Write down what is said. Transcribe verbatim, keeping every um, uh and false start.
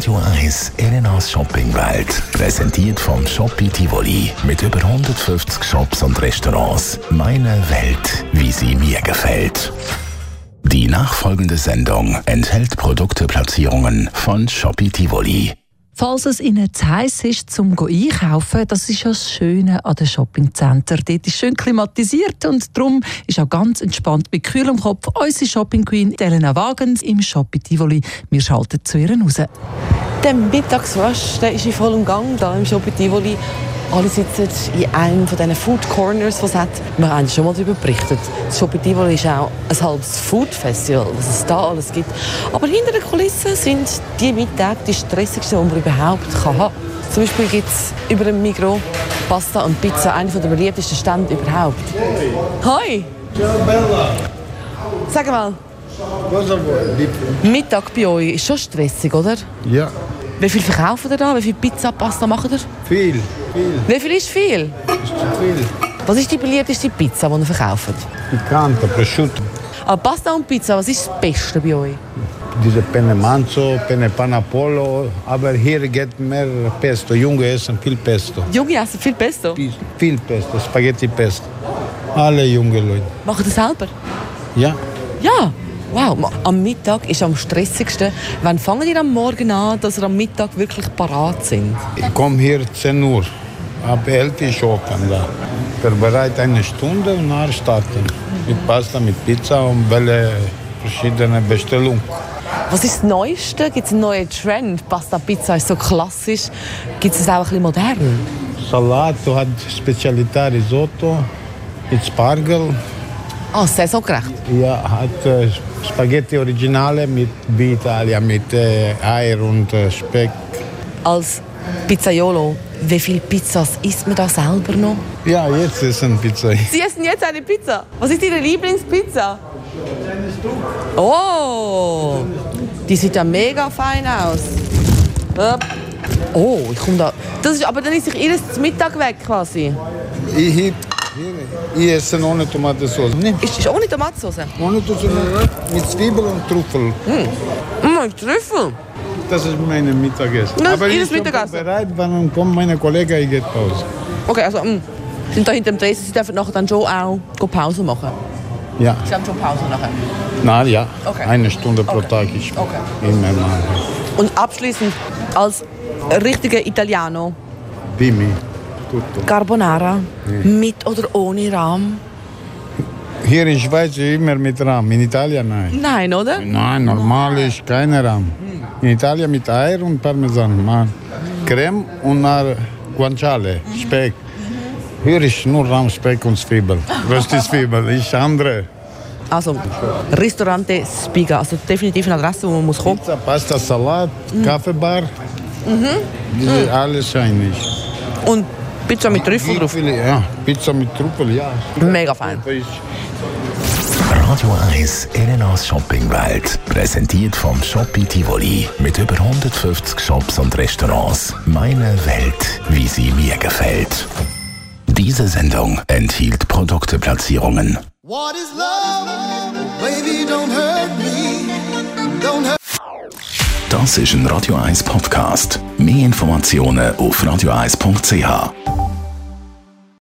Radio eins Elenas Shoppingwelt. Präsentiert vom Shoppi Tivoli. Mit über hundertfünfzig Shops und Restaurants. Meine Welt, wie sie mir gefällt. Die nachfolgende Sendung enthält Produkteplatzierungen von Shoppi Tivoli. Falls es Ihnen zu heiß ist, zum einkaufen, das ist ja das Schöne an den Shoppingcenter. Dort ist schön klimatisiert und darum ist auch ganz entspannt mit kühlem Kopf unsere Shopping Queen Elena Wagens im Shoppi Tivoli. Wir schalten zu ihr raus. Der Mittagsrush, der ist in vollem Gang hier im Shoppi Tivoli. Alle sitzen in einem von diesen Food Corners, was es hat. Wir haben schon mal darüber berichtet. Das Shoppi Tivoli ist auch ein halbes Food Festival, was es da alles gibt. Aber hinter den Kulissen sind die Mittage die stressigsten, die man überhaupt haben kann. Zum Beispiel gibt es über dem Migros Pasta und Pizza, einen der beliebtesten Stände überhaupt. Hoi! Ciao Bella! Sag mal, Cosa vuoi? Mittag bei euch ist schon stressig, oder? Ja, Wie viel verkaufen ihr da? Wie viel Pizza, Pasta macht ihr? viel, viel, Wie viel ist viel? ist zu viel. Was ist die beliebteste Pizza, die ihr verkauft? Piccante, prosciutto, Aber Pasta und Pizza, was ist das Beste bei euch? diese Penne Manzo, Penne Panapolo, aber hier geht mehr Pesto. Junge essen viel Pesto. Junge essen viel Pesto. Viel Pesto, Spaghetti Pesto. Alle junge Leute. Machen ihr selber? Ja, Ja. Wow, am Mittag ist am stressigsten. Wann fangen ihr am Morgen an, dass ihr am Mittag wirklich parat sind? ich komme hier zehn Uhr. Ab elf Uhr shoppen da. Vorbereite eine Stunde und dann starten. Mit Pasta, mit Pizza und welche verschiedene Bestellungen. Was ist das Neueste? Gibt es einen neuen Trend? Pasta, Pizza ist so klassisch. Gibt es auch ein bisschen modern? Salato hat Spezialità Risotto mit Spargel. Ah, saisongerecht. Ja, hat äh, Spaghetti Originale mit Bitalia, mit äh, Eier und äh, Speck. Als Pizzaiolo, wie viele Pizzas isst man da selber noch? Ja, jetzt ist eine Pizza. Sie essen jetzt eine Pizza. Was ist Ihre Lieblingspizza? Oh, die sieht ja mega fein aus. Oh, ich komme da. Das ist, aber dann ist sich Ihres zum Mittag weg quasi. Ich, hier, ich esse ohne Tomatensauce. Nee, Ist das ohne Tomatensauce? ohne Tomatensauce, mit Zwiebel und Trüffel. Mm, Trüffel. Das ist mein Mittagessen. Das ist Aber Ihres ich bin Mittagessen? bereit, wenn kommt meine Kollegen, ich gehe Pause. Okay, also mm, sind da hinter dem Tresen. Sie dürfen nachher dann schon auch Pause machen. Ja, Sie haben schon Pause nachher. na ja, Okay. eine Stunde pro Okay. Tag. Ich Okay. immer machen. Und abschließend als richtiger Italiano Dimmi, tutto. Carbonara mit oder ohne Rahm? Hier in Schweiz immer mit Rahm, in Italien nein. Nein, oder? Nein, normal ist keine Rahm. In Italien mit Eier und Parmesan. Man. Creme und nach Guanciale, Speck. Hier ist nur Rahm, Speck und Zwiebel. Rösti Zwiebel, ist andere. Also, Ristorante Spiga, also definitiv eine Adresse, wo man muss kommen. Pizza, Pasta, Salat, Kaffeebar. Diese alles einig. Und Pizza mit Trüffel drauf. Ja, Pizza mit Trüffel, ja. Mega fein. Radio eins Elenas Shoppingwelt. Präsentiert vom Shoppi Tivoli. Mit über hundertfünfzig Shops und Restaurants. Meine Welt, wie sie mir gefällt. Diese Sendung enthielt Produkteplatzierungen. What is love? Baby, don't hurt me. Don't hurt. Das ist ein Radio eins Podcast. Mehr Informationen auf radio eins punkt c h.